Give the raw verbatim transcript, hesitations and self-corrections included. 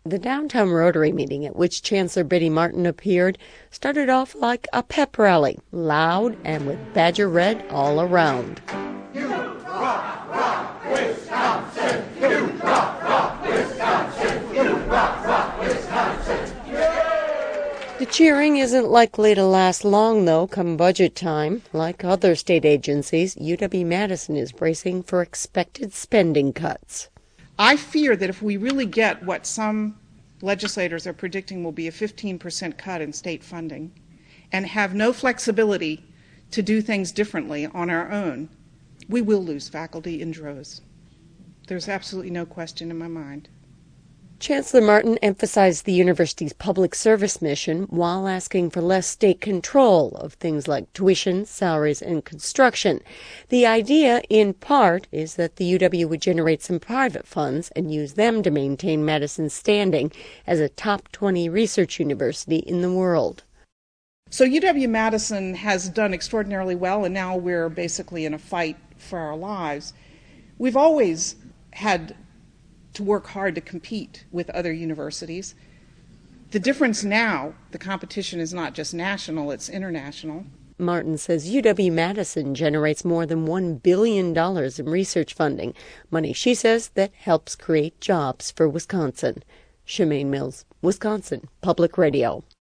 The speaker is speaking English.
The downtown Rotary meeting at which Chancellor Betty Martin appeared started off like a pep rally, loud and with Badger red all around. You rock, rock, Wisconsin! You rock, rock, Wisconsin! You rock, rock, Wisconsin! The cheering isn't likely to last long, though, come budget time. Like other state agencies, U W-Madison is bracing for expected spending cuts. I fear that if we really get what some legislators are predicting will be a fifteen percent cut in state funding and have no flexibility to do things differently on our own, we will lose faculty in droves. There's absolutely no question in my mind. Chancellor Martin emphasized the university's public service mission while asking for less state control of things like tuition, salaries, and construction. The idea, in part, is that the U W would generate some private funds and use them to maintain Madison's standing as a top twenty research university in the world. So U W-Madison has done extraordinarily well, and now we're basically in a fight for our lives. We've always had to work hard to compete with other universities. The difference now, the competition is not just national, it's international. Martin says U W-Madison generates more than one billion dollars in research funding, money she says that helps create jobs for Wisconsin. Shemaine Mills, Wisconsin Public Radio.